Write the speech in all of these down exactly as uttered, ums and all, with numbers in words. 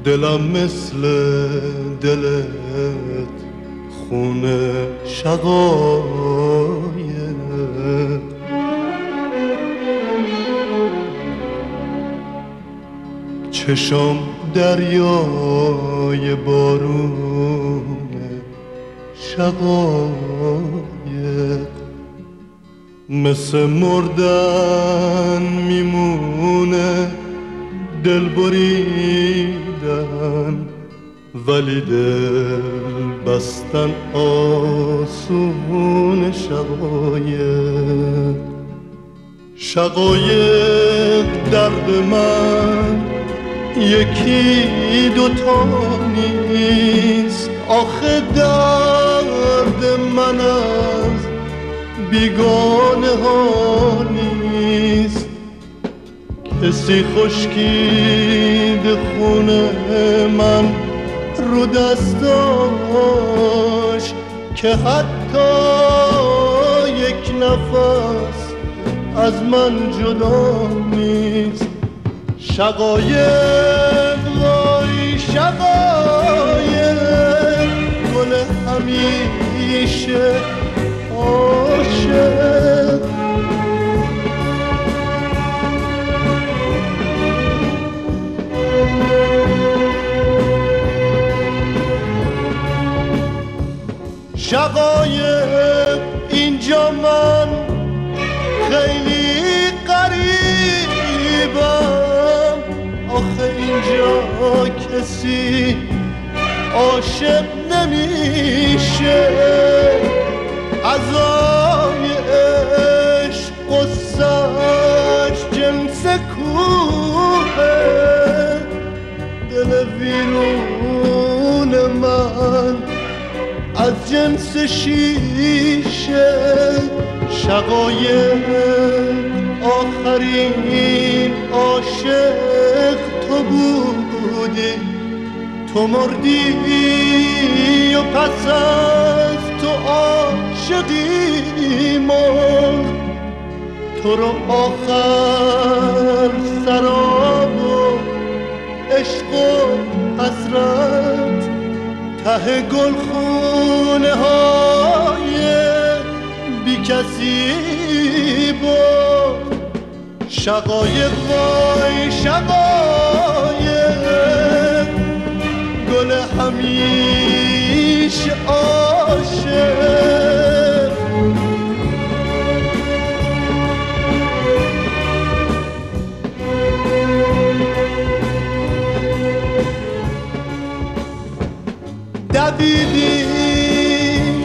دلم مثل دلت خونه شقایق، چشم دریای بارون شقایق، مثل مردن میمونه دل بریدن، ولی دل بستن آسون شقایق. شقایق درد من یکی دوتا نیست، آخه درد من از بیگانه ها نیست. کسی خشکید خونه من رو دستاش که حتی یک نفس از من جدا نیست. شقایق وای شقایق، گل همیشه عاشق. شقایق اینجا من خیلی غریبم، آخه اینجا کسی عاشق نمیشه. عزای عشق قصه‌اش جنس کوه، دل ویرون من از جنس شیشه. شقایق آخرین عاشق تو بودی، تو مردی و پس از تو عاشقی مرد. تو رو آخر سراب و عشق و حسرت ته گلخونه های بی کسی بود. شقایق وای شقایق، گل همیشه عاشق. دویدیم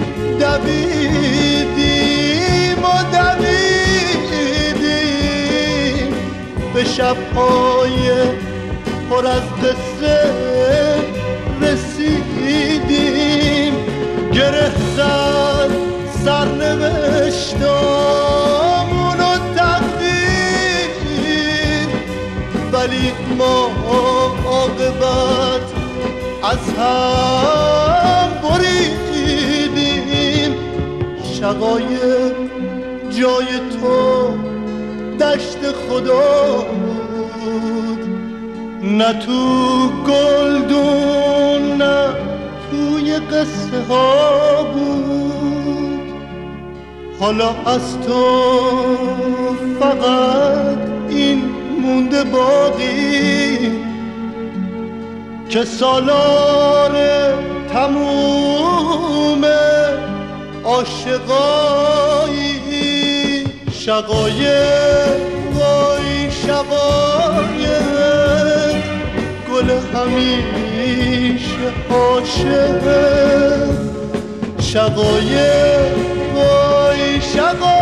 دویدیم و دویدیم به شب‌های پر از قصه رسیدیم. گره زد سرنوشتامون و تقدیر، ولی ما عاقبت از هم بریدیم. شقایق جای تو دشت خدا بود، نه تو گلدون نه توی قصه ها بود. حالا از تو فقط این مونده باقی که سالار تموم عاشقایی. شقایق وای شقایق، گل همیشه عاشق. شقایق وای شقایق.